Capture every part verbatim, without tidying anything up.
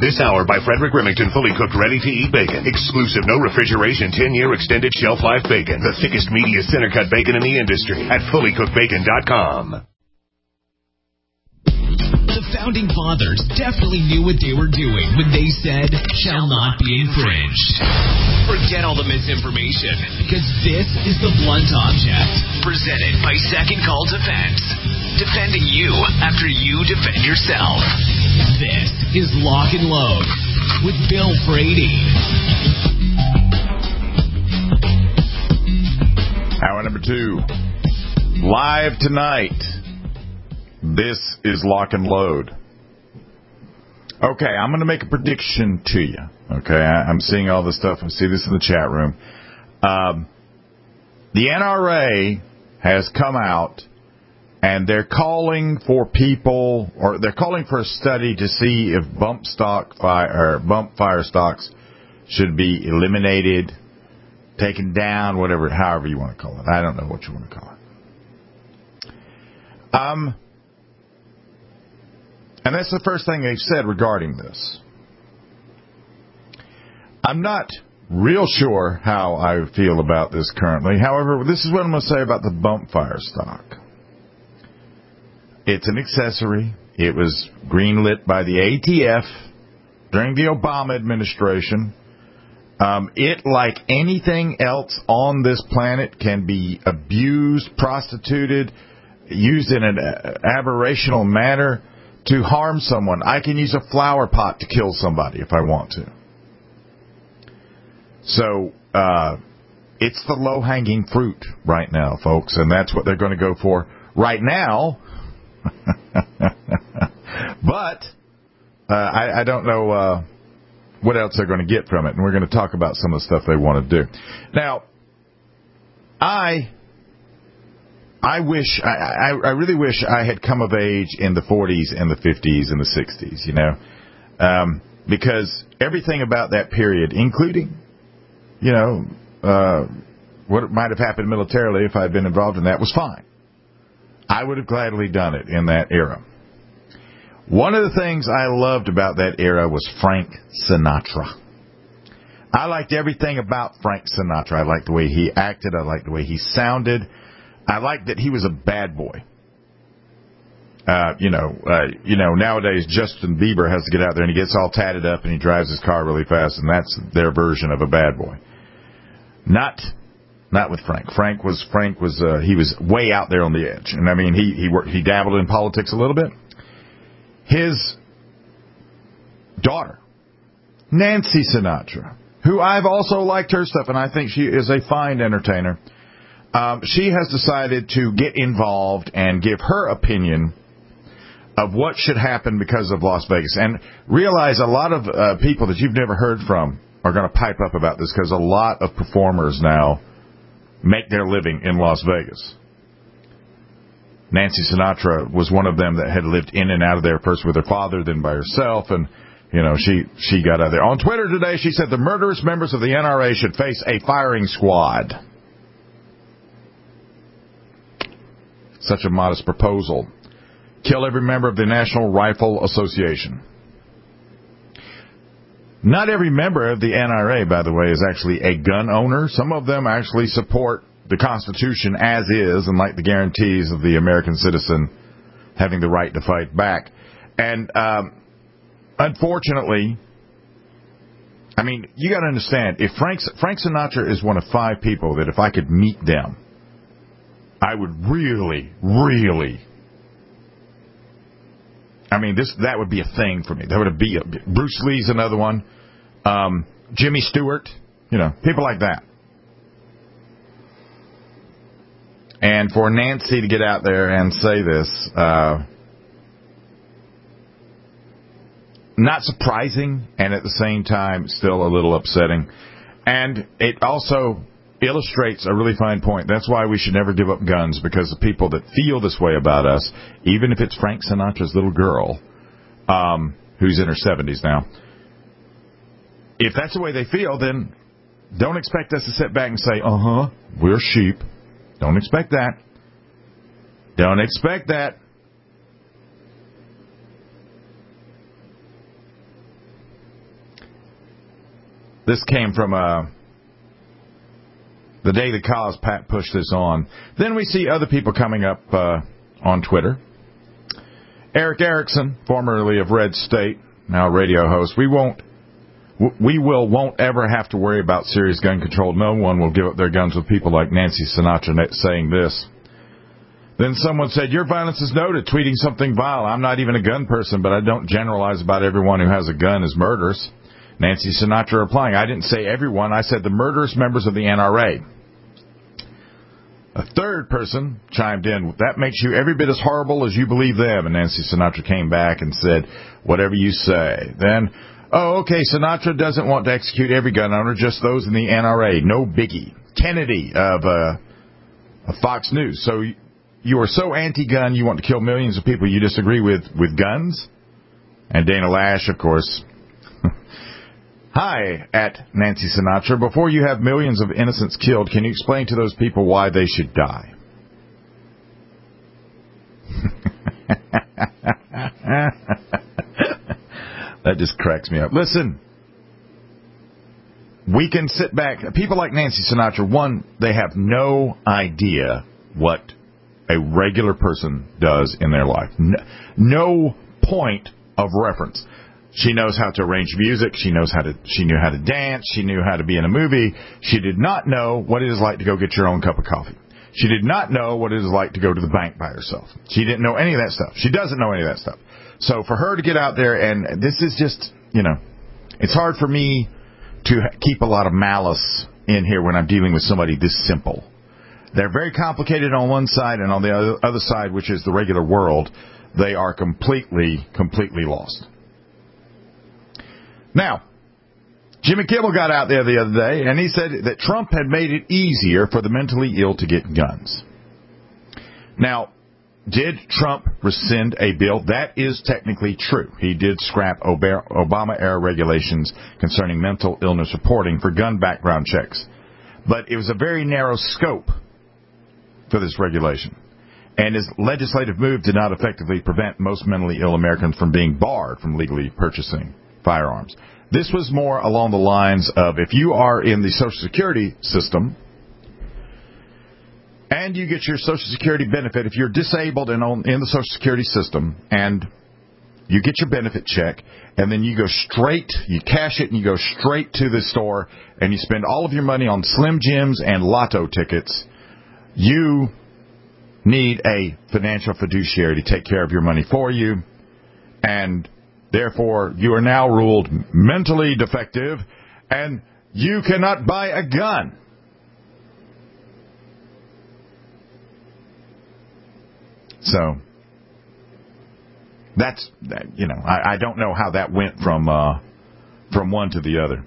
This hour by Frederick Remington, fully cooked, ready-to-eat bacon. Exclusive, no refrigeration, ten-year extended shelf life bacon. The thickest, meatiest center-cut bacon in the industry at fully cooked bacon dot com. The Founding Fathers definitely knew what they were doing when they said, shall not be infringed. Forget all the misinformation, because this is The Blunt Object, presented by Second Call Defense. Defending you after you defend yourself. This is Lock and Load with Bill Frady. Hour number two. Live tonight. This is Lock and Load. Okay, I'm going to make a prediction to you. Okay, I, I'm seeing all this stuff. I see this in the chat room. Um, the N R A has come out, and they're calling for people, or they're calling for a study to see if bump stock fire, or bump fire stocks should be eliminated, taken down, whatever, however you want to call it. I don't know what you want to call it. Um, and that's the first thing they've said regarding this. I'm not real sure how I feel about this currently. However, this is what I'm going to say about the bump fire stock. It's an accessory. It was greenlit by the A T F during the Obama administration. Um, it, like anything else on this planet, can be abused, prostituted, used in an aberrational manner to harm someone. I can use a flower pot to kill somebody if I want to. So, uh, it's the low-hanging fruit right now, folks, and that's what they're going to go for right now. But uh, I, I don't know uh, what else they're going to get from it, and we're going to talk about some of the stuff they want to do. Now, I I wish I, I, I really wish I had come of age in the forties and the fifties and the sixties, you know, um, because everything about that period, including, you know, uh, what might have happened militarily if I had been involved in that, was fine. I would have gladly done it in that era. One of the things I loved about that era was Frank Sinatra. I liked everything about Frank Sinatra. I liked the way he acted. I liked the way he sounded. I liked that he was a bad boy. Uh, you know, uh, you know, nowadays Justin Bieber has to get out there and he gets all tatted up and he drives his car really fast, and that's their version of a bad boy. Not, not with Frank. Frank was Frank was uh, he was way out there on the edge, and I mean he he worked, he dabbled in politics a little bit. His daughter, Nancy Sinatra, who I've also liked her stuff, and I think she is a fine entertainer. Um, she has decided to get involved and give her opinion of what should happen because of Las Vegas. And realize a lot of uh, people that you've never heard from are going to pipe up about this, because a lot of performers now make their living in Las Vegas. Nancy Sinatra was one of them that had lived in and out of there, first with her father, then by herself, and you know, she, she got out of there. On Twitter today, she said the murderous members of the N R A should face a firing squad. Such a modest proposal. Kill every member of the National Rifle Association. Not every member of the N R A, by the way, is actually a gun owner. Some of them actually support the Constitution as is and like the guarantees of the American citizen having the right to fight back. And um, unfortunately, I mean, you got to understand, if Frank, Frank Sinatra is one of five people that if I could meet them, I would really, really, I mean, this that would be a thing for me. That would be a, Bruce Lee's another one. Um, Jimmy Stewart, you know, people like that. And for Nancy to get out there and say this, uh, not surprising, and at the same time, still a little upsetting. And it also illustrates a really fine point. That's why we should never give up guns, because the people that feel this way about us, even if it's Frank Sinatra's little girl, um, who's in her seventies now, if that's the way they feel, then don't expect us to sit back and say, uh-huh, we're sheep. Don't expect that. Don't expect that. This came from uh, the Daily Cause. Pat pushed this on. Then we see other people coming up uh, on Twitter. Eric Erickson, formerly of Red State, now a radio host. We won't, we will, won't ever have to worry about serious gun control. No one will give up their guns with people like Nancy Sinatra saying this. Then someone said, your violence is noted, tweeting something vile. I'm not even a gun person, but I don't generalize about everyone who has a gun as murderous. Nancy Sinatra replying, I didn't say everyone. I said the murderous members of the N R A. A third person chimed in, that makes you every bit as horrible as you believe them. And Nancy Sinatra came back and said, whatever you say. Then, oh, okay, Sinatra doesn't want to execute every gun owner, just those in the N R A. No biggie. Kennedy of, uh, of Fox News. So you are so anti-gun, you want to kill millions of people you disagree with, with guns? And Dana Lash, of course. Hi, at Nancy Sinatra. Before you have millions of innocents killed, can you explain to those people why they should die? That just cracks me up. Listen, we can sit back. People like Nancy Sinatra, one, they have no idea what a regular person does in their life. No, no point of reference. She knows how to arrange music. She knows how to. She knew how to dance. She knew how to be in a movie. She did not know what it is like to go get your own cup of coffee. She did not know what it is like to go to the bank by herself. She didn't know any of that stuff. She doesn't know any of that stuff. So for her to get out there, and this is just, you know, it's hard for me to keep a lot of malice in here when I'm dealing with somebody this simple. They're very complicated on one side, and on the other side, which is the regular world, they are completely, completely lost. Now, Jimmy Kimmel got out there the other day, and he said that Trump had made it easier for the mentally ill to get guns. Now, did Trump rescind a bill? That is technically true. He did scrap Obama-era regulations concerning mental illness reporting for gun background checks. But it was a very narrow scope for this regulation. And his legislative move did not effectively prevent most mentally ill Americans from being barred from legally purchasing firearms. This was more along the lines of, if you are in the Social Security system and you get your Social Security benefit, if you're disabled and on, in the Social Security system, and you get your benefit check, and then you go straight, you cash it, and you go straight to the store, and you spend all of your money on Slim Jims and lotto tickets, you need a financial fiduciary to take care of your money for you, and therefore, you are now ruled mentally defective, and you cannot buy a gun. So, that's, you know, I, I don't know how that went from uh, from one to the other.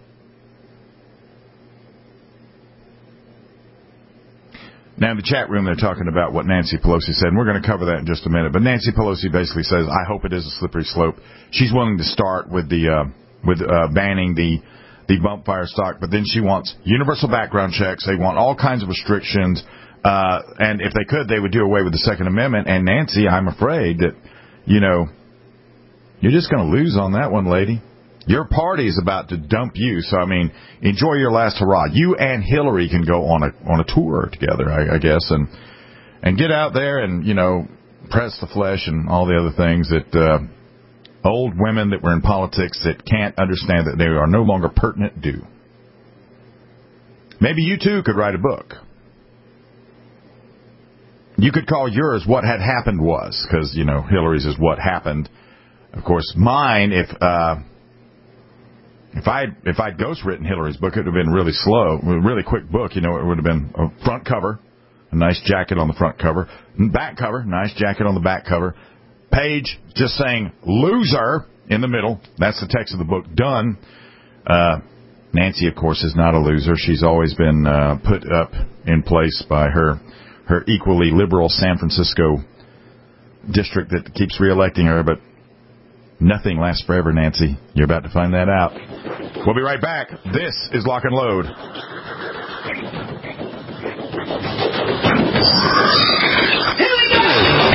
Now, in the chat room, they're talking about what Nancy Pelosi said, and we're going to cover that in just a minute. But Nancy Pelosi basically says, I hope it is a slippery slope. She's willing to start with the uh, with uh, banning the, the bump fire stock, but then she wants universal background checks. They want all kinds of restrictions. Uh, and if they could, they would do away with the Second Amendment. And, Nancy, I'm afraid that, you know, you're just going to lose on that one, lady. Your party is about to dump you, so, I mean, enjoy your last hurrah. You and Hillary can go on a on a tour together, I, I guess, and and get out there and, you know, press the flesh and all the other things that uh, old women that were in politics that can't understand that they are no longer pertinent do. Maybe you, too, could write a book. You could call yours What Had Happened Was, because, you know, Hillary's is What Happened. Of course, mine, if... Uh, If I'd, if I'd ghostwritten Hillary's book, it would have been really slow, a really quick book. You know, it would have been a front cover, a nice jacket on the front cover, back cover, nice jacket on the back cover, page just saying loser in the middle. That's the text of the book. Done. Uh, Nancy, of course, is not a loser. She's always been uh, put up in place by her her equally liberal San Francisco district that keeps reelecting her, but nothing lasts forever, Nancy. You're about to find that out. We'll be right back. This is Lock and Load. Here we go!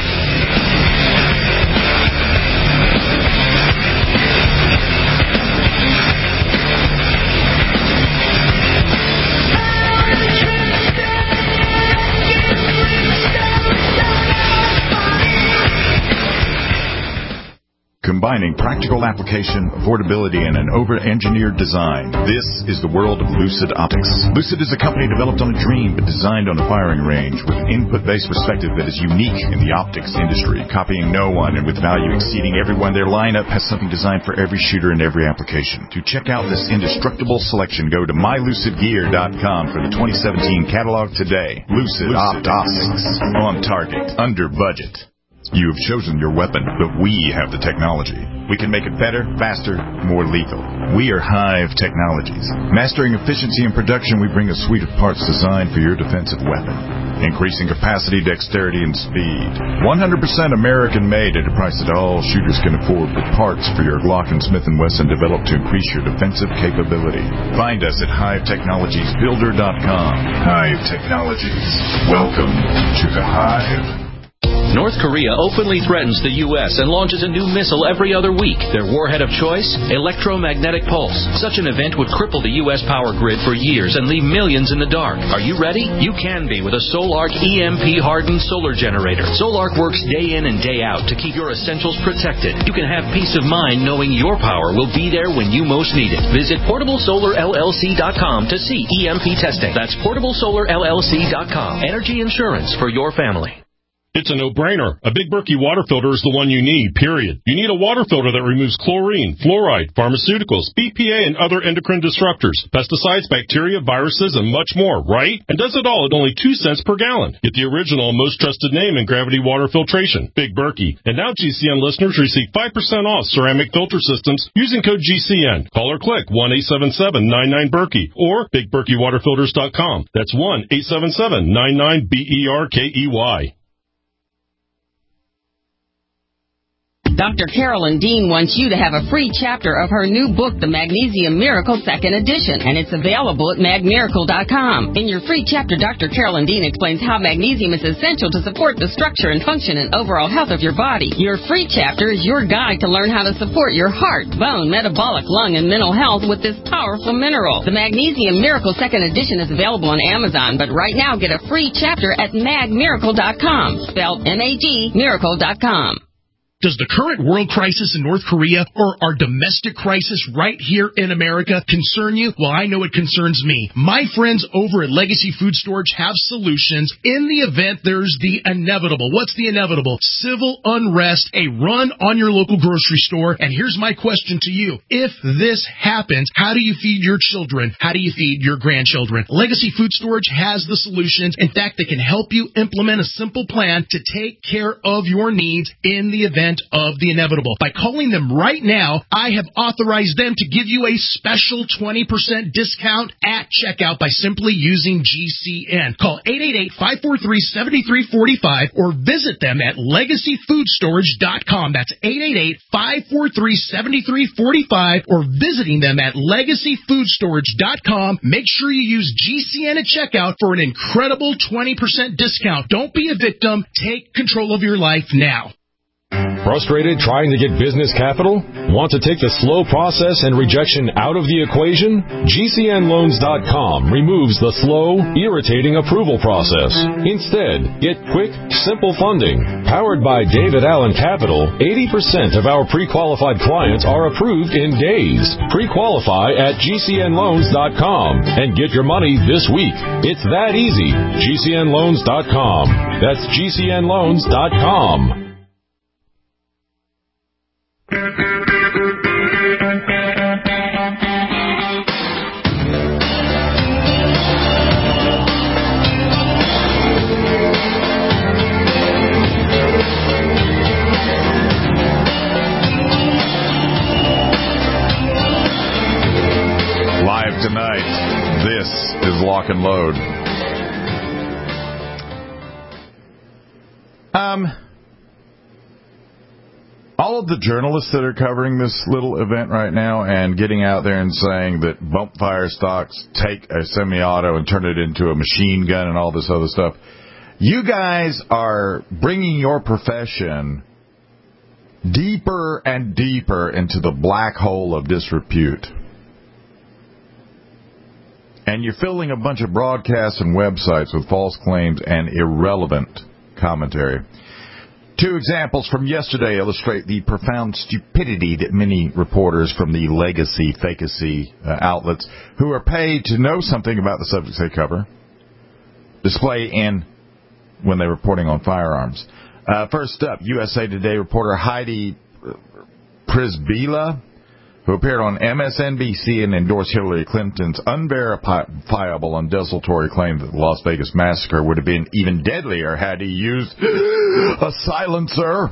combining practical application, affordability, and an over-engineered design. This is the world of Lucid Optics. Lucid is a company developed on a dream but designed on a firing range with an input-based perspective that is unique in the optics industry, copying no one and with value exceeding everyone. Their lineup has something designed for every shooter and every application. To check out this indestructible selection, go to my lucid gear dot com for the twenty seventeen catalog today. Lucid, Lucid Optics. On target, under budget. You have chosen your weapon, but we have the technology. We can make it better, faster, more lethal. We are Hive Technologies. Mastering efficiency and production, we bring a suite of parts designed for your defensive weapon. Increasing capacity, dexterity, and speed. one hundred percent American-made at a price that all shooters can afford, with parts for your Glock and Smith and Wesson developed to increase your defensive capability. Find us at hive technologies builder dot com. Hive Technologies. Welcome to the Hive. North Korea openly threatens the U S and launches a new missile every other week. Their warhead of choice? Electromagnetic pulse. Such an event would cripple the U S power grid for years and leave millions in the dark. Are you ready? You can be with a Solarc E M P-hardened solar generator. Solarc works day in and day out to keep your essentials protected. You can have peace of mind knowing your power will be there when you most need it. Visit portable solar L L C dot com to see E M P testing. That's portable solar L L C dot com. Energy insurance for your family. It's a no-brainer. A Big Berkey water filter is the one you need, period. You need a water filter that removes chlorine, fluoride, pharmaceuticals, B P A, and other endocrine disruptors, pesticides, bacteria, viruses, and much more, right? And does it all at only two cents per gallon. Get the original and most trusted name in gravity water filtration, Big Berkey. And now G C N listeners receive five percent off ceramic filter systems using code G C N. Call or click one eight seven seven nine nine Berkey or big berkey water filters dot com. That's one eight seven seven nine nine B E R K E Y. Doctor Carolyn Dean wants you to have a free chapter of her new book, The Magnesium Miracle Second Edition, and it's available at mag miracle dot com. In your free chapter, Doctor Carolyn Dean explains how magnesium is essential to support the structure and function and overall health of your body. Your free chapter is your guide to learn how to support your heart, bone, metabolic, lung, and mental health with this powerful mineral. The Magnesium Miracle Second Edition is available on Amazon, but right now get a free chapter at mag miracle dot com, spelled M A G miracle dot com. Does the current world crisis in North Korea or our domestic crisis right here in America concern you? Well, I know it concerns me. My friends over at Legacy Food Storage have solutions in the event there's the inevitable. What's the inevitable? Civil unrest, a run on your local grocery store. And here's my question to you. If this happens, how do you feed your children? How do you feed your grandchildren? Legacy Food Storage has the solutions. In fact, they can help you implement a simple plan to take care of your needs in the event of the inevitable. By calling them right now, I have authorized them to give you a special twenty percent discount at checkout by simply using G C N. Call eight eight eight, five four three, seven three four five or visit them at legacy food storage dot com. That's eight eight eight, five four three, seven three four five or visiting them at legacy food storage dot com. Make sure you use G C N at checkout for an incredible twenty percent discount. Don't be a victim. Take control of your life now. Frustrated trying to get business capital? Want to take the slow process and rejection out of the equation? G C N loans dot com removes the slow, irritating approval process. Instead, get quick, simple funding. Powered by David Allen Capital, eighty percent of our pre-qualified clients are approved in days. Pre-qualify at G C N loans dot com and get your money this week. It's that easy. G C N loans dot com. That's G C N loans dot com. Live tonight, this is Lock and Load. Um... All of the journalists that are covering this little event right now and getting out there and saying that bump fire stocks take a semi-auto and turn it into a machine gun and all this other stuff, you guys are bringing your profession deeper and deeper into the black hole of disrepute. And you're filling a bunch of broadcasts and websites with false claims and irrelevant commentary. Two examples from yesterday illustrate the profound stupidity that many reporters from the legacy, fakeacy uh, outlets who are paid to know something about the subjects they cover display in when they're reporting on firearms. Uh, first up, U S A Today reporter Heidi Przybyla, who appeared on M S N B C and endorsed Hillary Clinton's unverifiable and desultory claim that the Las Vegas massacre would have been even deadlier had he used a silencer.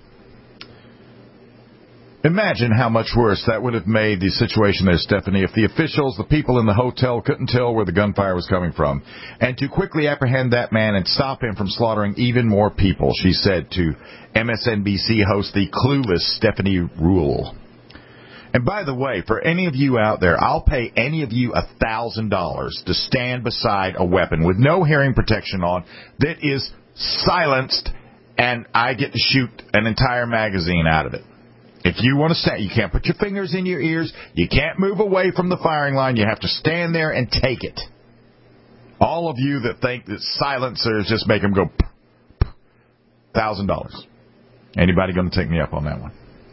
Imagine how much worse that would have made the situation there, Stephanie, if the officials, the people in the hotel, couldn't tell where the gunfire was coming from. And to quickly apprehend that man and stop him from slaughtering even more people, she said to M S N B C host the clueless Stephanie Ruhle. And by the way, for any of you out there, I'll pay any of you one thousand dollars to stand beside a weapon with no hearing protection on that is silenced, and I get to shoot an entire magazine out of it. If you want to stand, you can't put your fingers in your ears. You can't move away from the firing line. You have to stand there and take it. All of you that think that silencers just make them go one thousand dollars. Anybody going to take me up on that one?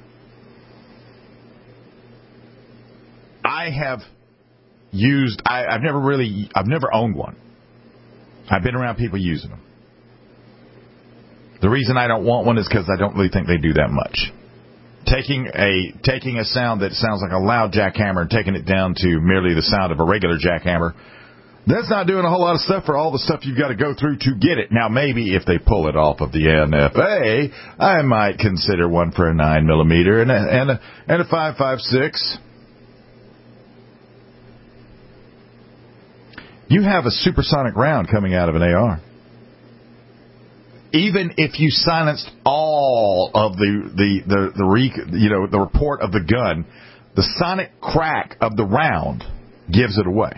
I have used, I, I've never really, I've never owned one. I've been around people using them. The reason I don't want one is because I don't really think they do that much. Taking a taking a sound that sounds like a loud jackhammer and taking it down to merely the sound of a regular jackhammer, that's not doing a whole lot of stuff for all the stuff you've got to go through to get it. Now, maybe if they pull it off of the N F A, I might consider one for a nine millimeter and a, and a, and a five five six. You have a supersonic round coming out of an A R. Even if you silenced all of the the the, the re, you know the report of the gun, the sonic crack of the round gives it away.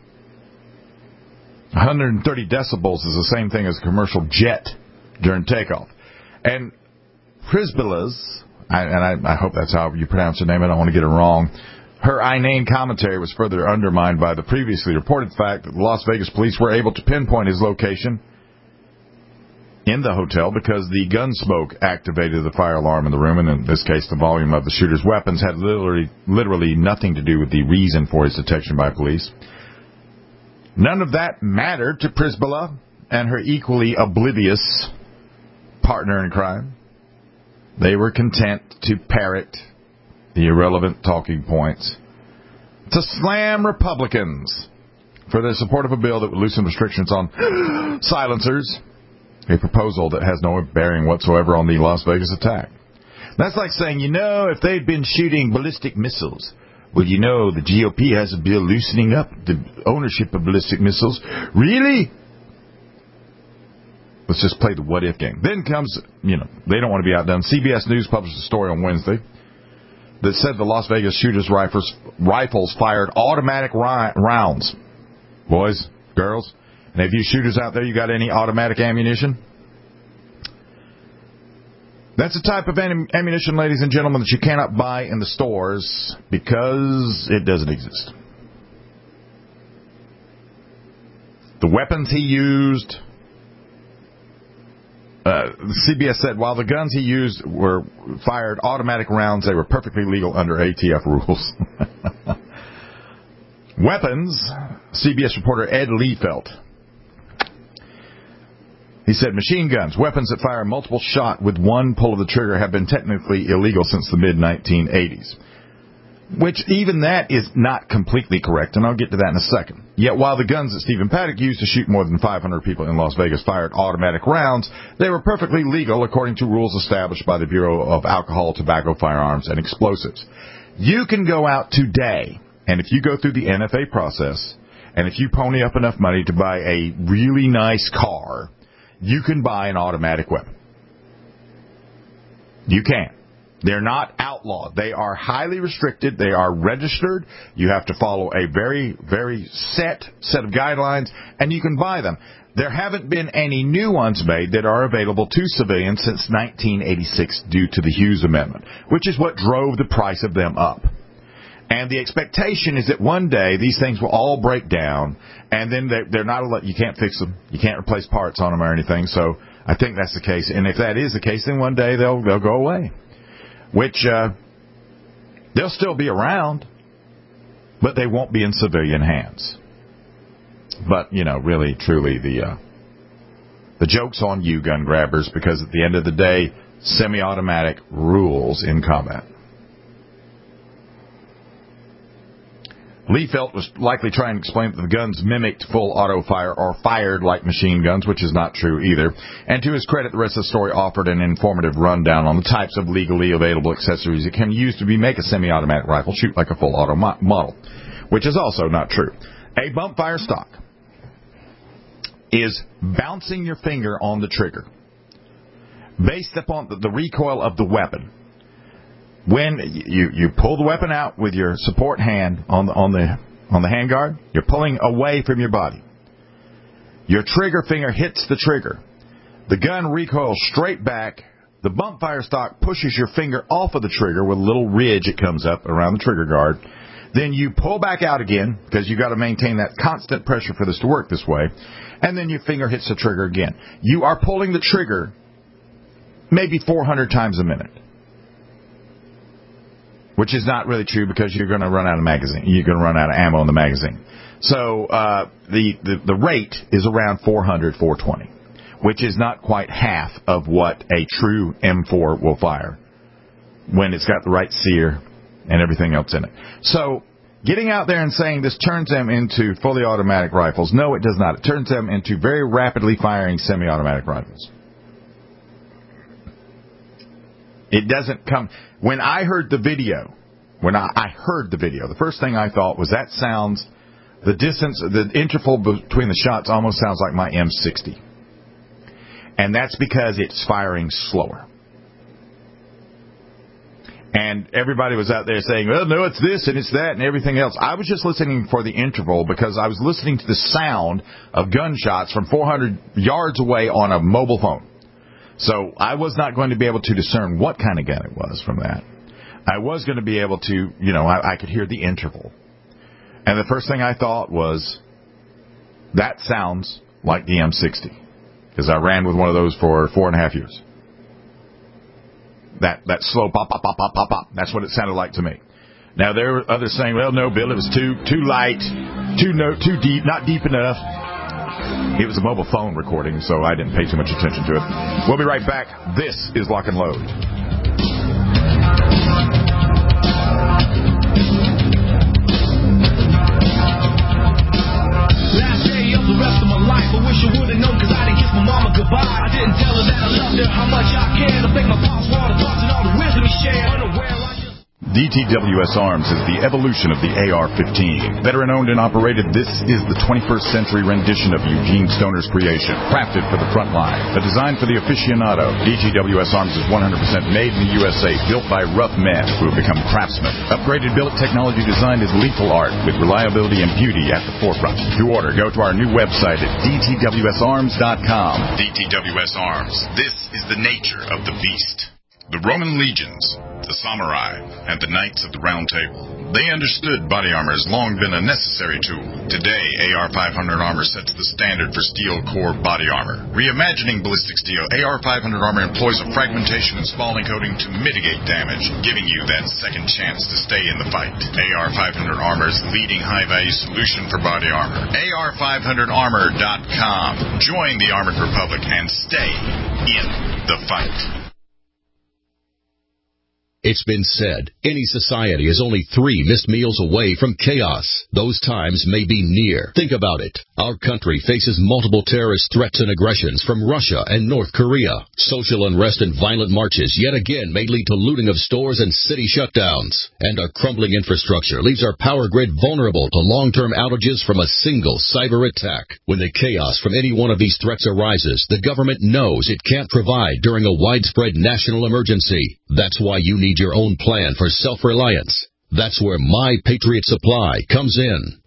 one hundred thirty decibels is the same thing as a commercial jet during takeoff. And Przybyla's, and I, I hope that's how you pronounce her name. I don't want to get it wrong. Her inane commentary was further undermined by the previously reported fact that the Las Vegas police were able to pinpoint his location in the hotel because the gun smoke activated the fire alarm in the room, and in this case the volume of the shooter's weapons had literally, literally nothing to do with the reason for his detection by police. None of that mattered to Przybyla and her equally oblivious partner in crime. They were content to parrot the irrelevant talking points, to slam Republicans for their support of a bill that would loosen restrictions on silencers, a proposal that has no bearing whatsoever on the Las Vegas attack. That's like saying, you know, if they'd been shooting ballistic missiles, well, you know, the G O P has a bill loosening up the ownership of ballistic missiles. Really? Let's just play the what-if game. Then comes, you know, they don't want to be outdone. C B S News published a story on Wednesday that said the Las Vegas shooters' rifles, rifles fired automatic ri- rounds. Boys, girls, and if you shooters out there, you got any automatic ammunition? That's a type of ammunition, ladies and gentlemen, that you cannot buy in the stores because it doesn't exist. The weapons he used, uh, C B S said, while the guns he used were fired automatic rounds, they were perfectly legal under A T F rules. Weapons, C B S reporter Ed Liefeld. He said, machine guns, weapons that fire multiple shot with one pull of the trigger, have been technically illegal since the mid nineteen eighties. Which even that is not completely correct, and I'll get to that in a second. Yet while the guns that Stephen Paddock used to shoot more than five hundred people in Las Vegas fired automatic rounds, they were perfectly legal according to rules established by the Bureau of Alcohol, Tobacco, Firearms, and Explosives. You can go out today, and if you go through the N F A process, and if you pony up enough money to buy a really nice car, you can buy an automatic weapon. You can. They're not outlawed. They are highly restricted. They are registered. You have to follow a very, very set set of guidelines, and you can buy them. There haven't been any new ones made that are available to civilians since nineteen eighty-six due to the Hughes Amendment, which is what drove the price of them up. And the expectation is that one day these things will all break down, and then they're, they're not. You can't fix them. You can't replace parts on them or anything. So I think that's the case. And if that is the case, then one day they'll they'll go away. Which, uh, they'll still be around, but they won't be in civilian hands. But, you know, really, truly, the uh, the joke's on you, gun grabbers, because at the end of the day, semi-automatic rules in combat. Lee Felt was likely trying to explain that the guns mimicked full auto fire or fired like machine guns, which is not true either. And to his credit, the rest of the story offered an informative rundown on the types of legally available accessories it can use to be make a semi-automatic rifle shoot like a full auto mo- model, which is also not true. A bump fire stock is bouncing your finger on the trigger based upon the, the recoil of the weapon. When you, you pull the weapon out with your support hand on the on the on the handguard, you're pulling away from your body. Your trigger finger hits the trigger. The gun recoils straight back. The bump fire stock pushes your finger off of the trigger with a little ridge it comes up around the trigger guard. Then you pull back out again because you've got to maintain that constant pressure for this to work this way. And then your finger hits the trigger again. You are pulling the trigger maybe four hundred times a minute. Which is not really true because you're going to run out of magazine. You're going to run out of ammo in the magazine. So uh, the, the the rate is around four hundred, four twenty, which is not quite half of what a true M four will fire when it's got the right sear and everything else in it. So getting out there and saying this turns them into fully automatic rifles, no, it does not. It turns them into very rapidly firing semi-automatic rifles. It doesn't come... When I heard the video, when I, I heard the video, the first thing I thought was that sounds, the distance, the interval between the shots almost sounds like my M sixty. And that's because it's firing slower. And everybody was out there saying, well, no, it's this and it's that and everything else. I was just listening for the interval because I was listening to the sound of gunshots from four hundred yards away on a mobile phone. So I was not going to be able to discern what kind of gun it was from that. I was going to be able to, you know, I, I could hear the interval. And the first thing I thought was, that sounds like the M sixty. Because I ran with one of those for four and a half years. That that slow pop, pop, pop, pop, pop, pop. That's what it sounded like to me. Now, there were others saying, well, no, Bill, it was too too light, too no, too deep, not deep enough. It was a mobile phone recording, so I didn't pay too much attention to it. We'll be right back. This is Lock and Load. Last day of the rest of my life, I wish I would've known cause I didn't kiss my mama goodbye. I didn't tell her that I loved her, how much I cared. I think my pops wanted thoughts and all the wisdom he shared. Unaware I just... D T W S Arms is the evolution of the A R fifteen. Veteran-owned and operated, this is the twenty-first century rendition of Eugene Stoner's creation, crafted for the front line. A design for the aficionado, D T W S Arms is one hundred percent made in the U S A, built by rough men who have become craftsmen. Upgraded billet technology design is lethal art, with reliability and beauty at the forefront. To order, go to our new website at D T W S arms dot com. D T W S Arms. This is the nature of the beast. The Roman legions, the samurai, and the knights of the Round Table. They understood body armor has long been a necessary tool. Today, A R five hundred armor sets the standard for steel core body armor. Reimagining ballistic steel, A R five hundred armor employs a fragmentation and spalling coating to mitigate damage, giving you that second chance to stay in the fight. A R five hundred Armor's leading high-value solution for body armor. A R five hundred armor dot com. Join the Armored Republic and stay in the fight. It's been said, any society is only three missed meals away from chaos. Those times may be near. Think about it. Our country faces multiple terrorist threats and aggressions from Russia and North Korea. Social unrest and violent marches yet again may lead to looting of stores and city shutdowns. And our crumbling infrastructure leaves our power grid vulnerable to long-term outages from a single cyber attack. When the chaos from any one of these threats arises, the government knows it can't provide during a widespread national emergency. That's why you need your own plan for self-reliance. That's where My Patriot Supply comes in.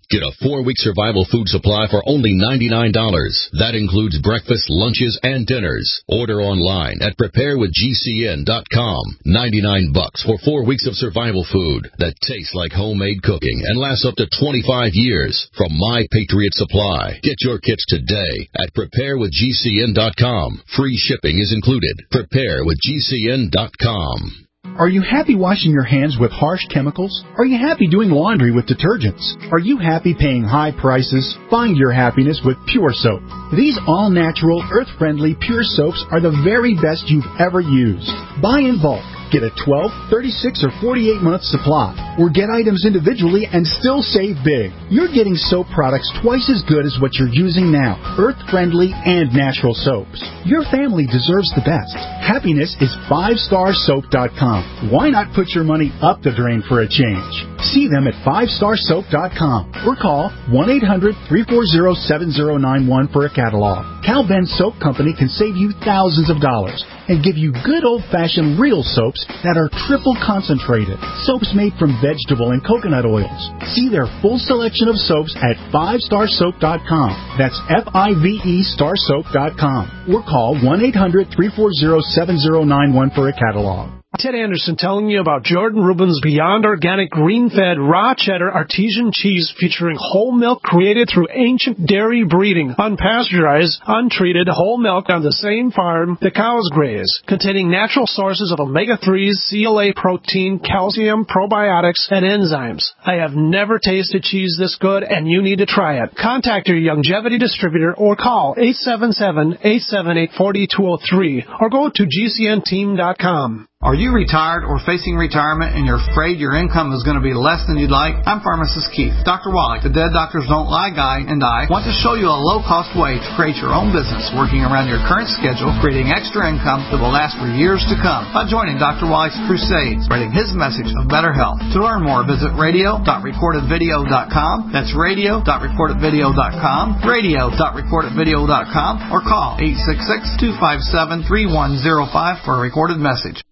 Get a four-week survival food supply for only ninety-nine dollars. That includes breakfast, lunches, and dinners. Order online at prepare with G C N dot com. ninety-nine bucks for four weeks of survival food that tastes like homemade cooking and lasts up to twenty-five years from My Patriot Supply. Get your kits today at prepare with G C N dot com. Free shipping is included. prepare with G C N dot com. Are you happy washing your hands with harsh chemicals? Are you happy doing laundry with detergents? Are you happy paying high prices? Find your happiness with Pure Soap. These all-natural, earth-friendly Pure Soaps are the very best you've ever used. Buy in bulk. Get a twelve, thirty-six, or forty-eight month supply, or get items individually and still save big. You're getting soap products twice as good as what you're using now, earth-friendly and natural soaps. Your family deserves the best. Happiness is five star soap dot com. Why not put your money up the drain for a change? See them at five star soap dot com or call one eight hundred, three four zero, seven zero nine one for a catalog. Cal Ben Soap Company can save you thousands of dollars and give you good old-fashioned real soaps that are triple concentrated. Soaps made from vegetable and coconut oils. See their full selection of soaps at five star soap dot com. That's F I V E star soap dot com. Or call one eight hundred, three four zero, seven zero nine one for a catalog. Ted Anderson telling you about Jordan Rubin's Beyond Organic Green-Fed Raw Cheddar Artesian Cheese featuring whole milk created through ancient dairy breeding, unpasteurized, untreated whole milk on the same farm the cows graze, containing natural sources of omega threes, C L A protein, calcium, probiotics, and enzymes. I have never tasted cheese this good, and you need to try it. Contact your Longevity distributor or call eight seven seven, eight seven eight, four two zero three or go to G C N team dot com. Are you retired or facing retirement and you're afraid your income is going to be less than you'd like? I'm Pharmacist Keith. Doctor Wallach, the Dead Doctors Don't Lie guy, and I want to show you a low-cost way to create your own business working around your current schedule, creating extra income that will last for years to come by joining Doctor Wallach's crusades, spreading his message of better health. To learn more, visit radio dot recorded video dot com. That's radio dot recorded video dot com, radio dot recorded video dot com, or call eight six six, two five seven, three one zero five for a recorded message.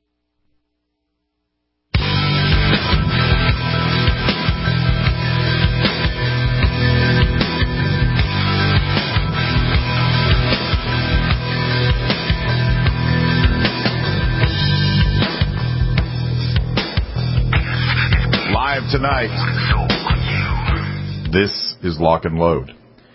Tonight, this is Lock and Load.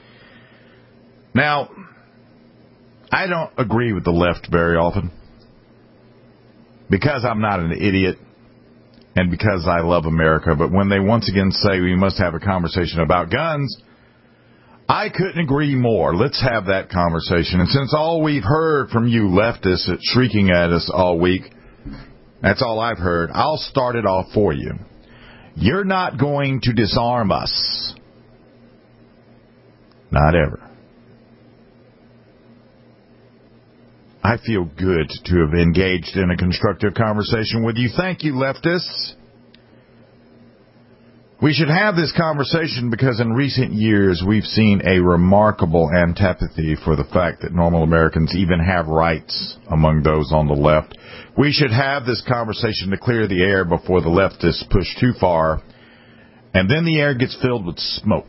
Now, I don't agree with the left very often because I'm not an idiot and because I love America. But when they once again say we must have a conversation about guns, I couldn't agree more. Let's have that conversation. And since all we've heard from you leftists shrieking at us all week, that's all I've heard, I'll start it off for you. You're not going to disarm us. Not ever. I feel good to have engaged in a constructive conversation with you. Thank you, leftists. We should have this conversation because in recent years we've seen a remarkable antipathy for the fact that normal Americans even have rights among those on the left. We should have this conversation to clear the air before the leftists push too far, and then the air gets filled with smoke.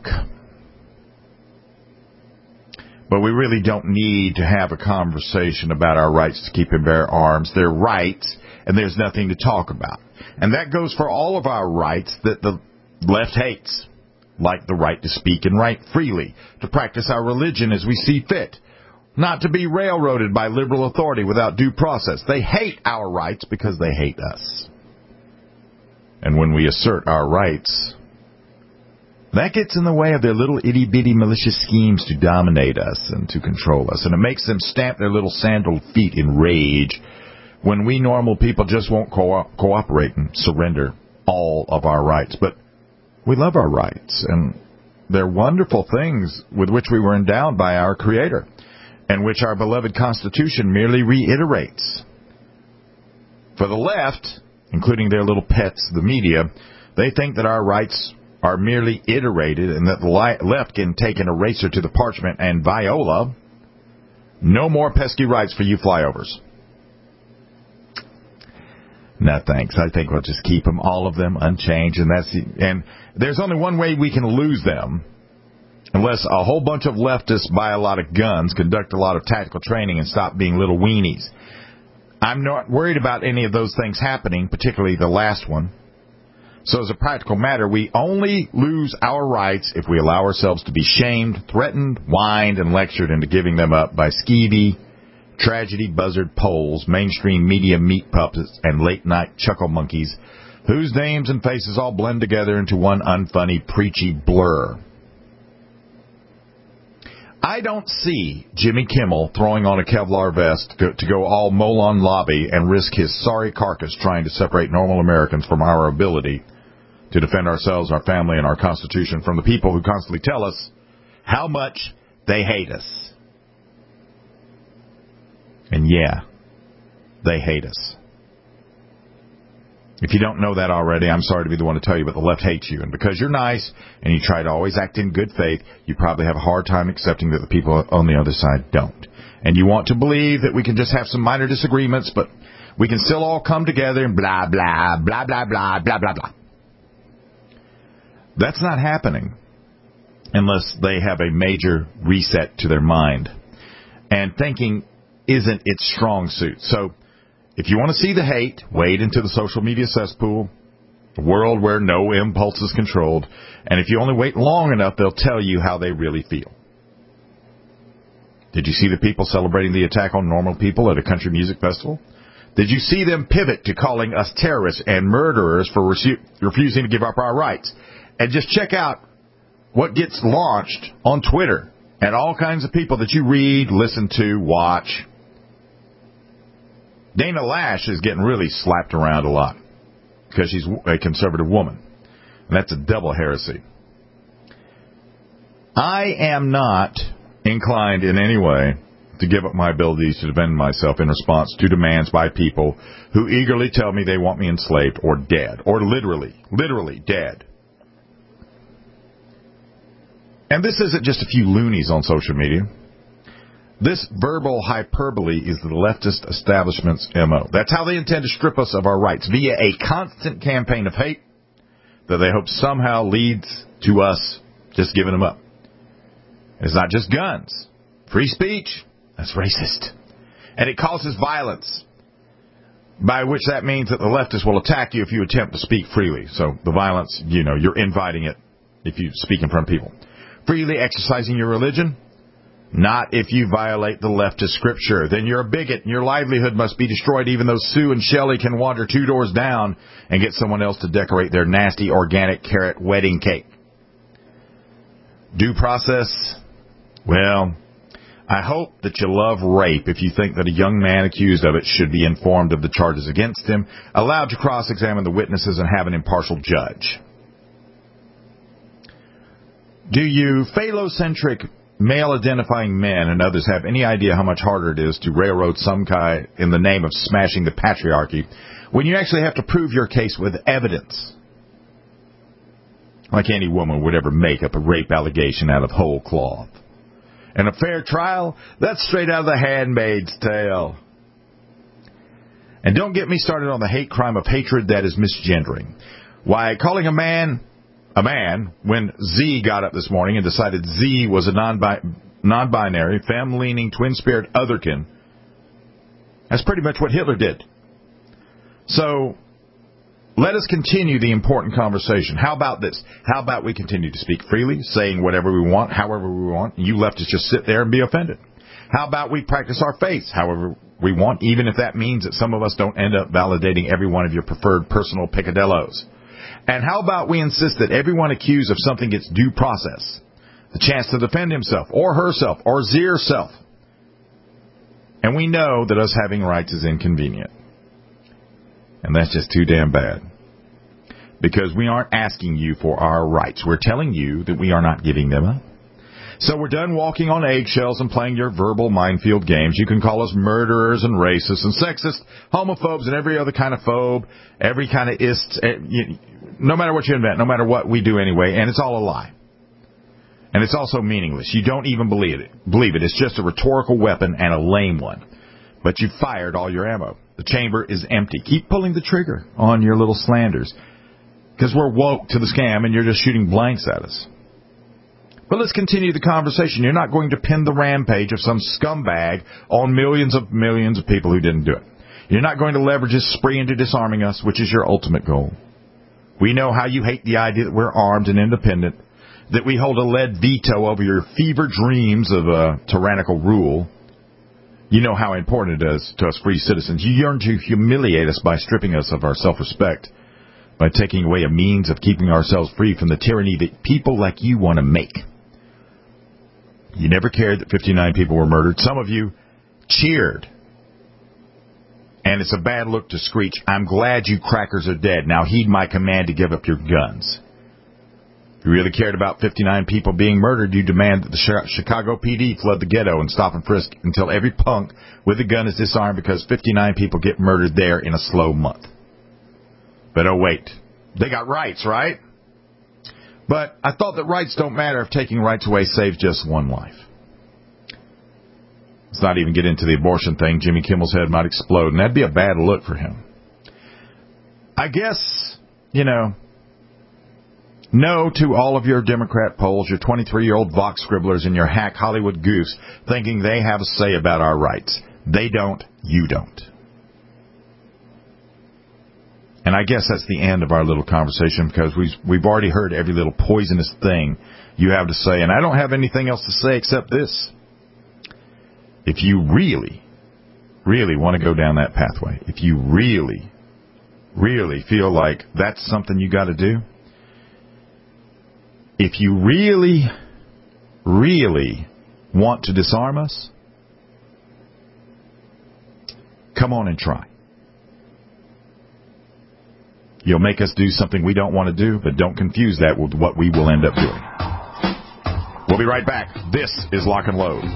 But we really don't need to have a conversation about our rights to keep and bear arms. They're rights, and there's nothing to talk about. And that goes for all of our rights that the left hates, like the right to speak and write freely, to practice our religion as we see fit, not to be railroaded by liberal authority without due process. They hate our rights because they hate us. And when we assert our rights, that gets in the way of their little itty-bitty malicious schemes to dominate us and to control us. And it makes them stamp their little sandaled feet in rage when we normal people just won't co- cooperate and surrender all of our rights. But we love our rights, and they're wonderful things with which we were endowed by our Creator, and which our beloved Constitution merely reiterates. For the left, including their little pets, the media, they think that our rights are merely iterated and that the left can take an eraser to the parchment and viola. No more pesky rights for you flyovers. No, thanks. I think we'll just keep them, all of them, unchanged, and that's the, and there's only one way we can lose them, unless a whole bunch of leftists buy a lot of guns, conduct a lot of tactical training, and stop being little weenies. I'm not worried about any of those things happening, particularly the last one. So as a practical matter, we only lose our rights if we allow ourselves to be shamed, threatened, whined, and lectured into giving them up by skeevy, tragedy buzzard poles, mainstream media meat puppets, and late-night chuckle monkeys, whose names and faces all blend together into one unfunny, preachy blur. I don't see Jimmy Kimmel throwing on a Kevlar vest to, to go all Molon Lobby and risk his sorry carcass trying to separate normal Americans from our ability to defend ourselves, our family, and our Constitution from the people who constantly tell us how much they hate us. And yeah, they hate us. If you don't know that already, I'm sorry to be the one to tell you, but the left hates you. And because you're nice and you try to always act in good faith, you probably have a hard time accepting that the people on the other side don't. And you want to believe that we can just have some minor disagreements, but we can still all come together and blah, blah, blah, blah, blah, blah, blah, blah. That's not happening unless they have a major reset to their mind. And thinking isn't its strong suit. So if you want to see the hate, wade into the social media cesspool, a world where no impulse is controlled. And if you only wait long enough, they'll tell you how they really feel. Did you see the people celebrating the attack on normal people at a country music festival? Did you see them pivot to calling us terrorists and murderers for resu- refusing to give up our rights? And just check out what gets launched on Twitter and all kinds of people that you read, listen to, watch. Dana Lash is getting really slapped around a lot because she's a conservative woman. And that's a double heresy. I am not inclined in any way to give up my abilities to defend myself in response to demands by people who eagerly tell me they want me enslaved or dead, or literally, literally dead. And this isn't just a few loonies on social media. This verbal hyperbole is the leftist establishment's M O. That's how they intend to strip us of our rights, via a constant campaign of hate that they hope somehow leads to us just giving them up. It's not just guns. Free speech, that's racist. And it causes violence, by which that means that the leftists will attack you if you attempt to speak freely. So the violence, you know, you're inviting it if you speak in front of people. Freely exercising your religion? Not if you violate the leftist scripture. Then you're a bigot and your livelihood must be destroyed, even though Sue and Shelley can wander two doors down and get someone else to decorate their nasty organic carrot wedding cake. Due process? Well, I hope that you love rape if you think that a young man accused of it should be informed of the charges against him, allowed to cross-examine the witnesses, and have an impartial judge. Do you phallocentric male-identifying men and others have any idea how much harder it is to railroad some guy in the name of smashing the patriarchy when you actually have to prove your case with evidence? Like any woman would ever make up a rape allegation out of whole cloth. And a fair trial, that's straight out of The Handmaid's Tale. And don't get me started on the hate crime of hatred that is misgendering. Why, calling a man a man when Z got up this morning and decided Z was a non-bi- non-binary, femme-leaning, twin-spirit otherkin, that's pretty much what Hitler did. So let us continue the important conversation. How about this? How about we continue to speak freely, saying whatever we want, however we want, and you leftists just sit there and be offended? How about we practice our faith however we want, even if that means that some of us don't end up validating every one of your preferred personal picadillos? And how about we insist that everyone accused of something gets due process, the chance to defend himself or herself or their self? And we know that us having rights is inconvenient. And that's just too damn bad. Because we aren't asking you for our rights. We're telling you that we are not giving them up. So we're done walking on eggshells and playing your verbal minefield games. You can call us murderers and racists and sexist, homophobes and every other kind of phobe, every kind of ist, no matter what you invent, no matter what we do anyway, and it's all a lie. And it's also meaningless. You don't even believe it. Believe it. It's just a rhetorical weapon and a lame one. But you fired all your ammo. The chamber is empty. Keep pulling the trigger on your little slanders, because we're woke to the scam and you're just shooting blanks at us. But let's continue the conversation. You're not going to pin the rampage of some scumbag on millions of millions of people who didn't do it. You're not going to leverage this spree into disarming us, which is your ultimate goal. We know how you hate the idea that we're armed and independent, that we hold a lead veto over your fever dreams of a tyrannical rule. You know how important it is to us free citizens. You yearn to humiliate us by stripping us of our self-respect, by taking away a means of keeping ourselves free from the tyranny that people like you want to make. You never cared that fifty-nine people were murdered. Some of you cheered. And it's a bad look to screech, "I'm glad you crackers are dead. Now heed my command to give up your guns." If you really cared about fifty-nine people being murdered, you demand that the Chicago P D flood the ghetto and stop and frisk until every punk with a gun is disarmed, because fifty-nine people get murdered there in a slow month. But oh wait, they got rights, right? But I thought that rights don't matter if taking rights away saves just one life. Let's not even get into the abortion thing. Jimmy Kimmel's head might explode, and that'd be a bad look for him. I guess, you know, no to all of your Democrat polls, your twenty-three-year-old Vox scribblers, and your hack Hollywood goofs thinking they have a say about our rights. They don't. You don't. And I guess that's the end of our little conversation, because we've, we've already heard every little poisonous thing you have to say. And I don't have anything else to say except this. If you really, really want to go down that pathway, if you really, really feel like that's something you got to do, if you really, really want to disarm us, come on and try. You'll make us do something we don't want to do, but don't confuse that with what we will end up doing. We'll be right back. This is Lock and Load.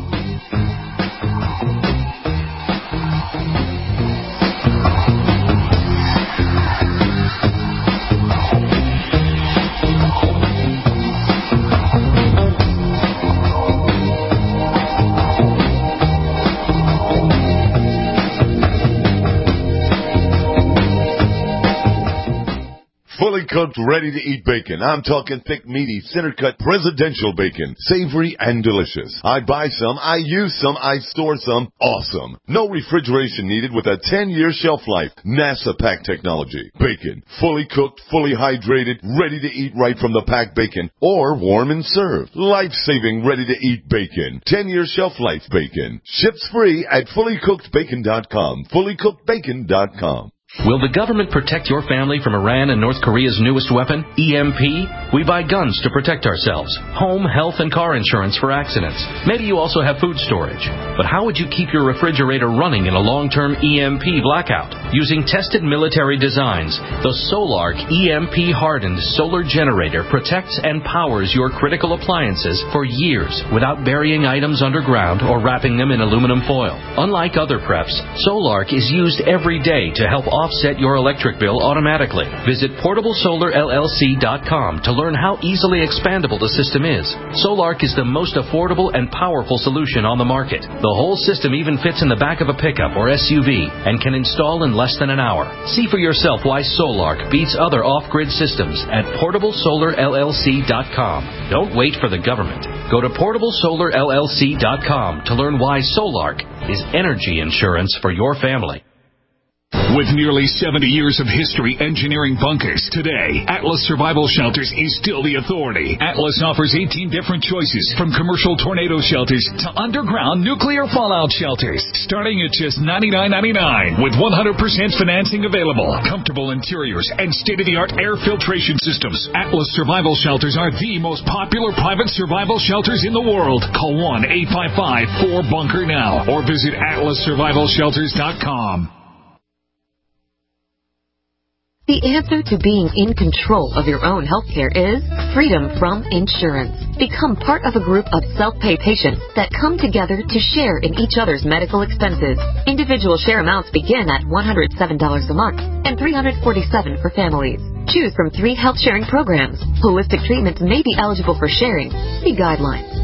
Fully cooked, ready-to-eat bacon. I'm talking thick, meaty, center-cut presidential bacon. Savory and delicious. I buy some, I use some, I store some. Awesome. No refrigeration needed with a ten-year shelf life. NASA pack technology. Bacon. Fully cooked, fully hydrated, ready to eat right from the packed bacon. Or warm and served. Life-saving, ready-to-eat bacon. ten-year shelf life bacon. Ships free at fully cooked bacon dot com. fully cooked bacon dot com. Will the government protect your family from Iran and North Korea's newest weapon, E M P? We buy guns to protect ourselves, home, health, and car insurance for accidents. Maybe you also have food storage. But how would you keep your refrigerator running in a long-term E M P blackout? Using tested military designs, the Solark E M P-hardened solar generator protects and powers your critical appliances for years without burying items underground or wrapping them in aluminum foil. Unlike other preps, Solark is used every day to help offset your electric bill automatically. Visit portable solar L L C dot com to learn how easily expandable the system is. Solark is the most affordable and powerful solution on the market. The whole system even fits in the back of a pickup or S U V and can install in less than an hour. See for yourself why Solark beats other off-grid systems at portable solar L L C dot com. Don't wait for the government. Go to portable solar L L C dot com to learn why Solark is energy insurance for your family. With nearly seventy years of history engineering bunkers, today, Atlas Survival Shelters is still the authority. Atlas offers eighteen different choices, from commercial tornado shelters to underground nuclear fallout shelters, starting at just ninety-nine ninety-nine, with one hundred percent financing available, comfortable interiors, and state-of-the-art air filtration systems. Atlas Survival Shelters are the most popular private survival shelters in the world. Call one eight five five four bunker now, or visit atlas survival shelters dot com. The answer to being in control of your own healthcare is freedom from insurance. Become part of a group of self-pay patients that come together to share in each other's medical expenses. Individual share amounts begin at one hundred seven dollars a month and three hundred forty-seven dollars for families. Choose from three health sharing programs. Holistic treatments may be eligible for sharing. See guidelines.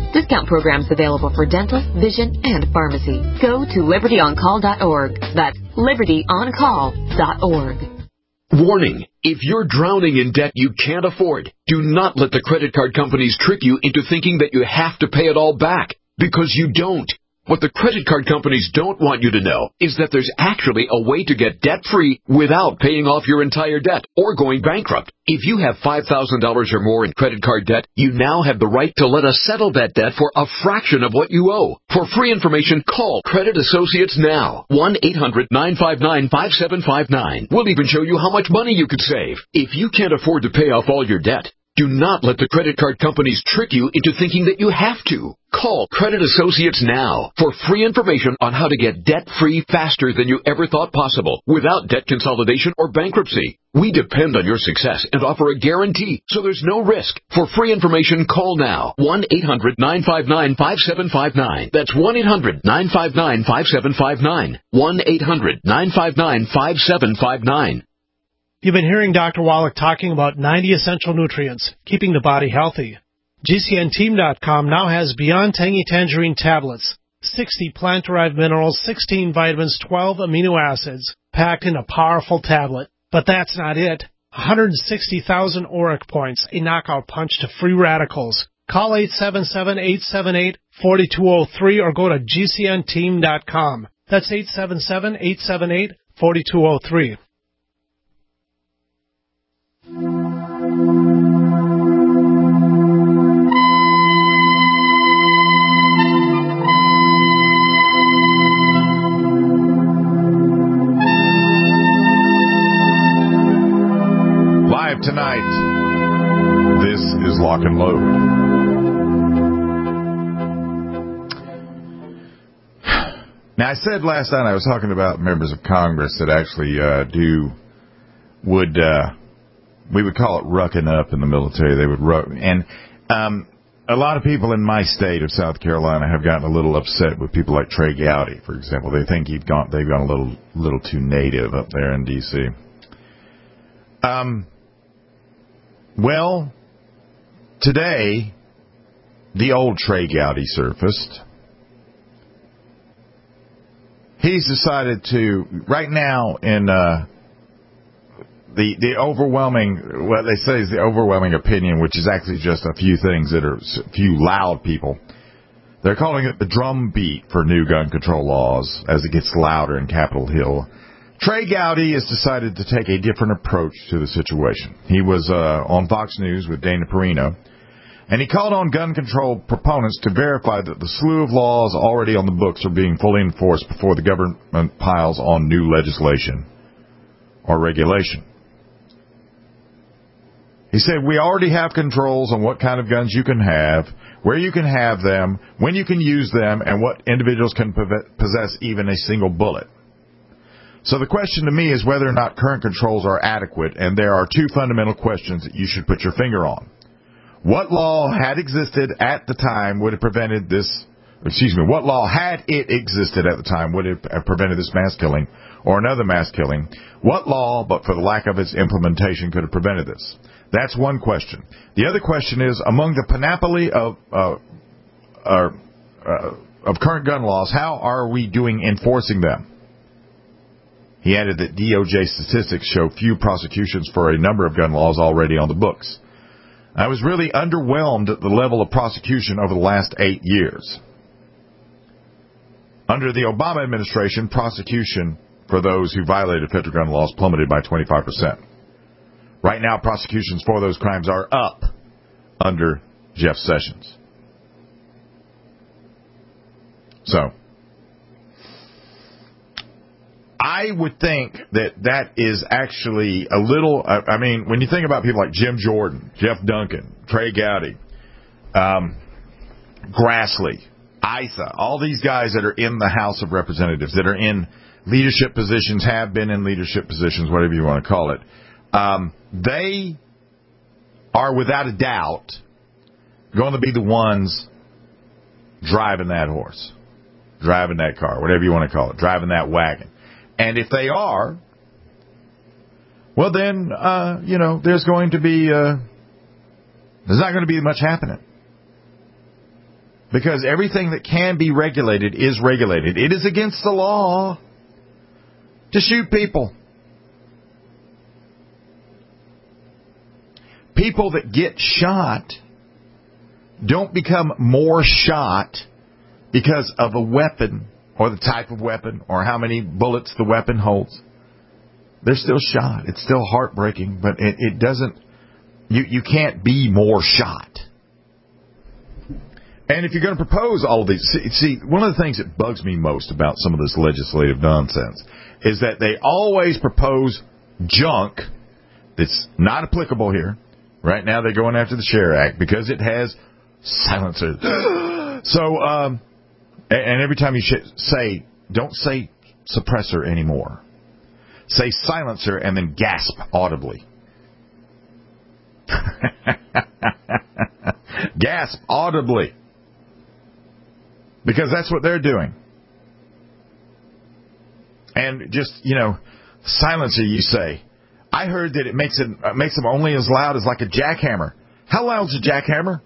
Discount programs available for dental, vision, and pharmacy. Go to liberty on call dot org. That's liberty on call dot org. Warning, if you're drowning in debt you can't afford, do not let the credit card companies trick you into thinking that you have to pay it all back, because you don't. What the credit card companies don't want you to know is that there's actually a way to get debt-free without paying off your entire debt or going bankrupt. If you have five thousand dollars or more in credit card debt, you now have the right to let us settle that debt for a fraction of what you owe. For free information, call Credit Associates now. one eight hundred nine five nine five seven five nine. We'll even show you how much money you could save. If you can't afford to pay off all your debt, do not let the credit card companies trick you into thinking that you have to. Call Credit Associates now for free information on how to get debt-free faster than you ever thought possible without debt consolidation or bankruptcy. We depend on your success and offer a guarantee, so there's no risk. For free information, call now. one eight hundred nine five nine five seven five nine. That's one eight hundred nine five nine five seven five nine. one eight hundred nine five nine five seven five nine. You've been hearing Doctor Wallach talking about ninety essential nutrients, keeping the body healthy. G C N team dot com now has Beyond Tangy Tangerine tablets, sixty plant-derived minerals, sixteen vitamins, twelve amino acids, packed in a powerful tablet. But that's not it. one hundred sixty thousand auric points, a knockout punch to free radicals. Call eight seven seven, eight seven eight, four two zero three or go to G C N team dot com. That's eight seven seven, eight seven eight, four two zero three. Live tonight, this is Lock and Load. Now, I said last night I was talking about members of Congress that actually uh, do, would, uh, we would call it rucking up in the military. They would ruck. And um, a lot of people in my state of South Carolina have gotten a little upset with people like Trey Gowdy, for example. They think he'd gone, they've gone a little, little too native up there in D C Um, well, today, the old Trey Gowdy surfaced. He's decided to, right now in uh, the the overwhelming, what they say is the overwhelming opinion, which is actually just a few things that are, a few loud people. They're calling it the drum beat for new gun control laws as it gets louder in Capitol Hill. Trey Gowdy has decided to take a different approach to the situation. He was uh, on Fox News with Dana Perino, and he called on gun control proponents to verify that the slew of laws already on the books are being fully enforced before the government piles on new legislation or regulation. He said, we already have controls on what kind of guns you can have, where you can have them, when you can use them, and what individuals can possess even a single bullet. So the question to me is whether or not current controls are adequate, and there are two fundamental questions that you should put your finger on. What law had existed at the time would have prevented this, excuse me, what law had it existed at the time would have prevented this mass killing or another mass killing? What law, but for the lack of its implementation, could have prevented this? That's one question. The other question is, among the panoply of uh, uh, uh, of current gun laws, how are we doing enforcing them? He added that D O J statistics show few prosecutions for a number of gun laws already on the books. I was really underwhelmed at the level of prosecution over the last eight years. Under the Obama administration, prosecution for those who violated federal gun laws plummeted by twenty-five percent. Right now, prosecutions for those crimes are up under Jeff Sessions. So, I would think that that is actually a little, I mean, when you think about people like Jim Jordan, Jeff Duncan, Trey Gowdy, um, Grassley, Issa, all these guys that are in the House of Representatives, that are in leadership positions, have been in leadership positions, whatever you want to call it, um, they are without a doubt going to be the ones driving that horse, driving that car, whatever you want to call it, driving that wagon. And if they are, well then, uh, you know, there's going to be, uh, there's not going to be much happening. Because everything that can be regulated is regulated. It is against the law to shoot people. People that get shot don't become more shot because of a weapon or the type of weapon or how many bullets the weapon holds. They're still shot. It's still heartbreaking, but it, it doesn't, you, you can't be more shot. And if you're going to propose all of these, see, see, one of the things that bugs me most about some of this legislative nonsense is that they always propose junk that's not applicable here. Right now they're going after the SHARE Act because it has silencers. So, um, and, and every time you sh- say, don't say suppressor anymore. Say silencer and then gasp audibly. Gasp audibly. Because that's what they're doing. And just, you know, silencer, you say. I heard that it makes it uh, makes them only as loud as like a jackhammer. How loud is a jackhammer?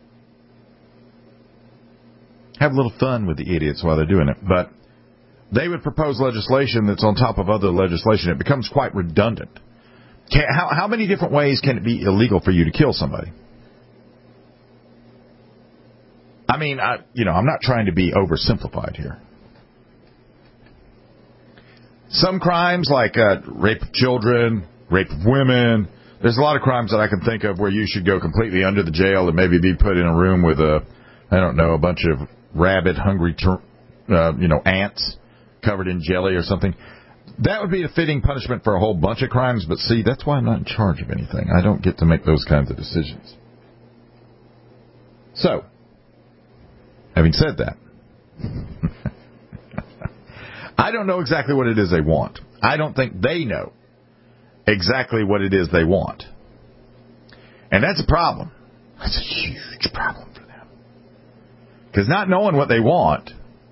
Have a little fun with the idiots while they're doing it. But they would propose legislation that's on top of other legislation. It becomes quite redundant. Can, how, how many different ways can it be illegal for you to kill somebody? I mean, I, you know, I'm not trying to be oversimplified here. Some crimes like uh, rape of children, rape of women, there's a lot of crimes that I can think of where you should go completely under the jail and maybe be put in a room with a, I don't know, a bunch of rabid, hungry, uh, you know, ants covered in jelly or something. That would be a fitting punishment for a whole bunch of crimes, but see, that's why I'm not in charge of anything. I don't get to make those kinds of decisions. So, having said that, I don't know exactly what it is they want. I don't think they know exactly what it is they want. And that's a problem. That's a huge problem for them. Because not knowing what they want,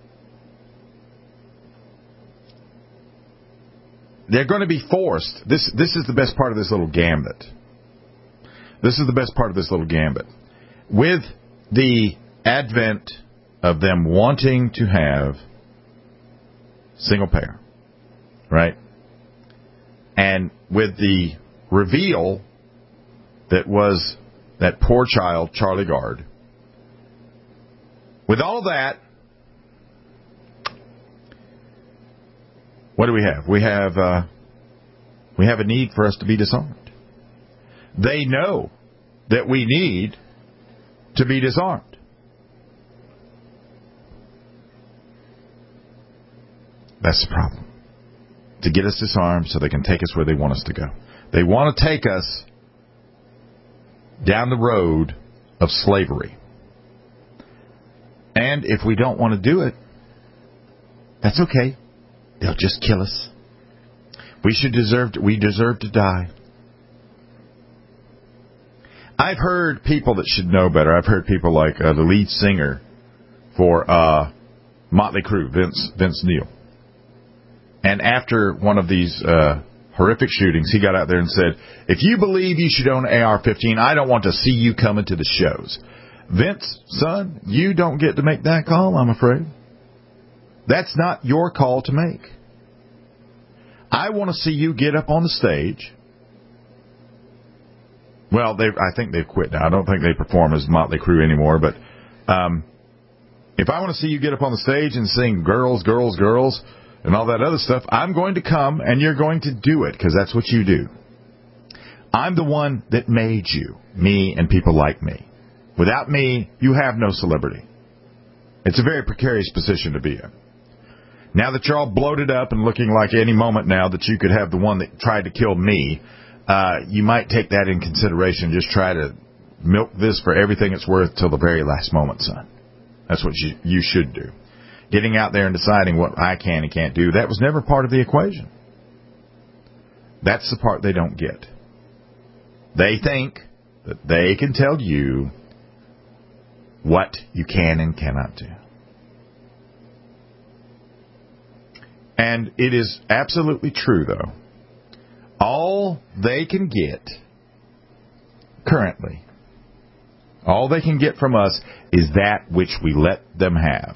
they're going to be forced. This, this is the best part of this little gambit. This is the best part of this little gambit. With the advent of them wanting to have single payer, right? And with the reveal that was that poor child, Charlie Gard, with all that, what do we have? We have uh, we have a need for us to be disarmed. They know that we need to be disarmed. That's the problem. To get us disarmed so they can take us where they want us to go. They want to take us down the road of slavery. And if we don't want to do it, that's okay. They'll just kill us. We should deserve to, we deserve to die. I've heard people that should know better. I've heard people like uh, the lead singer for uh, Motley Crue, Vince Vince Neil. And after one of these uh, horrific shootings, he got out there and said, if you believe you should own an A R fifteen, I don't want to see you coming to the shows. Vince, son, you don't get to make that call, I'm afraid. That's not your call to make. I want to see you get up on the stage. Well, they I think they've quit now. I don't think they perform as Motley Crue anymore. But um, if I want to see you get up on the stage and sing Girls, Girls, Girls, and all that other stuff, I'm going to come and you're going to do it because that's what you do. I'm the one that made you, me and people like me. Without me, you have no celebrity. It's a very precarious position to be in. Now that you're all bloated up and looking like any moment now that you could have the one that tried to kill me, uh, you might take that in consideration. Just try to milk this for everything it's worth till the very last moment, son. That's what you, you should do. Getting out there and deciding what I can and can't do, that was never part of the equation. That's the part they don't get. They think that they can tell you what you can and cannot do. And it is absolutely true, though. All they can get currently All they can get from us is that which we let them have.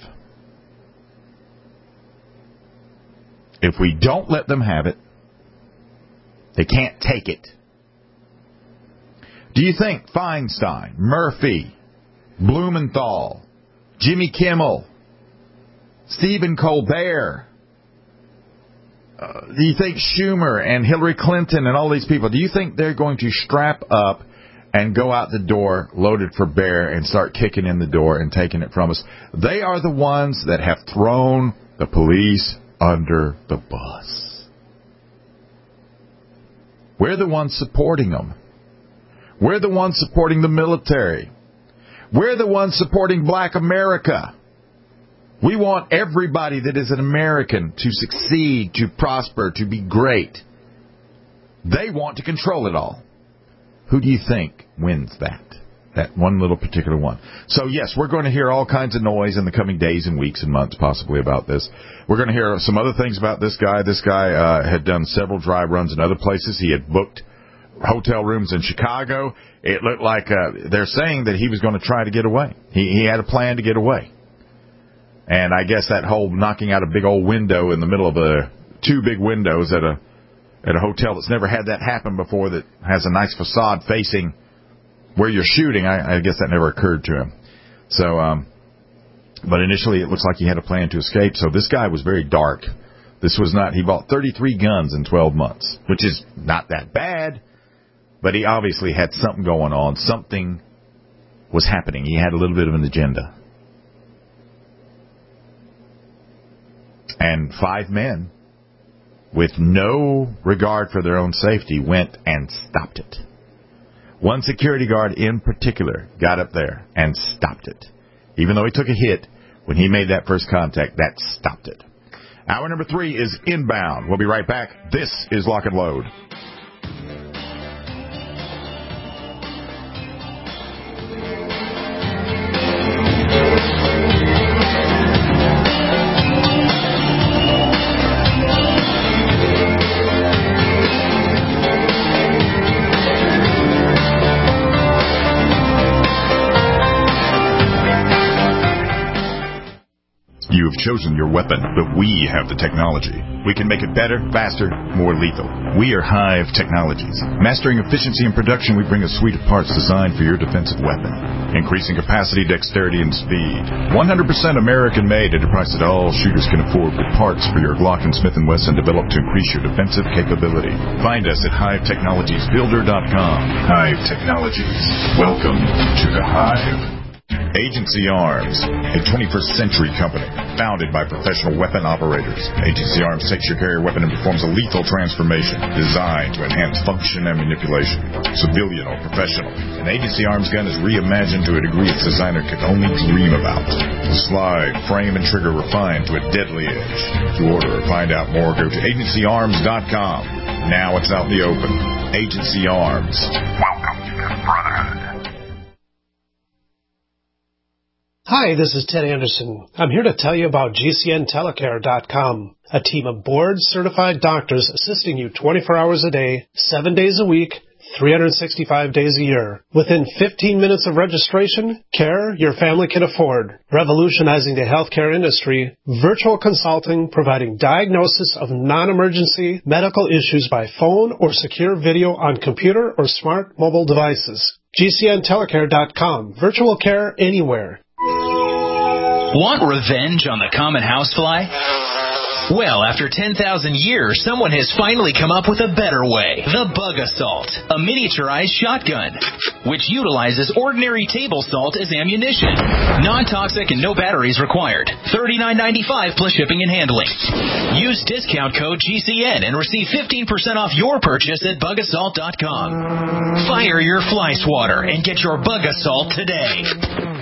If we don't let them have it, they can't take it. Do you think Feinstein, Murphy, Blumenthal, Jimmy Kimmel, Stephen Colbert, uh, do you think Schumer and Hillary Clinton and all these people, do you think they're going to strap up and go out the door loaded for bear and start kicking in the door and taking it from us? They are the ones that have thrown the police under the bus. We're the ones supporting them. We're the ones supporting the military. We're the ones supporting Black America. We want everybody that is an American to succeed, to prosper, to be great. They want to control it all. Who do you think wins that? That one little particular one. So, yes, we're going to hear all kinds of noise in the coming days and weeks and months possibly about this. We're going to hear some other things about this guy. This guy uh, had done several dry runs in other places. He had booked hotel rooms in Chicago. It looked like uh, they're saying that he was going to try to get away. He, he had a plan to get away. And I guess that whole knocking out a big old window in the middle of a two big windows at a at a hotel that's never had that happen before, that has a nice facade facing where you're shooting, I, I guess that never occurred to him. So, um, but initially it looks like he had a plan to escape. So this guy was very dark. This was not, he bought thirty-three guns in twelve months, which is not that bad, but he obviously had something going on. Something was happening. He had a little bit of an agenda. And five men, with no regard for their own safety, went and stopped it. One security guard in particular got up there and stopped it. Even though he took a hit, when he made that first contact, that stopped it. Hour number three is inbound. We'll be right back. This is Lock and Load. You have chosen your weapon, but we have the technology. We can make it better, faster, more lethal. We are Hive Technologies. Mastering efficiency and production, we bring a suite of parts designed for your defensive weapon. Increasing capacity, dexterity, and speed. one hundred percent American-made at a price that all shooters can afford, with parts for your Glock and Smith and Wesson developed to increase your defensive capability. Find us at hive technologies builder dot com. Hive Technologies. Welcome to the Hive. Agency Arms, a twenty-first century company, founded by professional weapon operators. Agency Arms takes your carrier weapon and performs a lethal transformation designed to enhance function and manipulation. Civilian or professional, an Agency Arms gun is reimagined to a degree its designer could only dream about. The slide, frame, and trigger refined to a deadly edge. To order or find out more, go to agency arms dot com. Now it's out in the open. Agency Arms. Welcome to the Brotherhood. Hi, this is Ted Anderson. I'm here to tell you about G C N telecare dot com, a team of board-certified doctors assisting you twenty-four hours a day, seven days a week, three hundred sixty-five days a year. Within fifteen minutes of registration, care your family can afford. Revolutionizing the healthcare industry, virtual consulting providing diagnosis of non-emergency medical issues by phone or secure video on computer or smart mobile devices. G C N telecare dot com. Virtual care anywhere. Want revenge on the common housefly? Well, after ten thousand years, someone has finally come up with a better way. The Bug Assault, a miniaturized shotgun, which utilizes ordinary table salt as ammunition. Non-toxic and no batteries required. thirty-nine ninety-five plus shipping and handling. Use discount code G C N and receive fifteen percent off your purchase at bug assault dot com. Fire your fly swatter and get your Bug Assault today.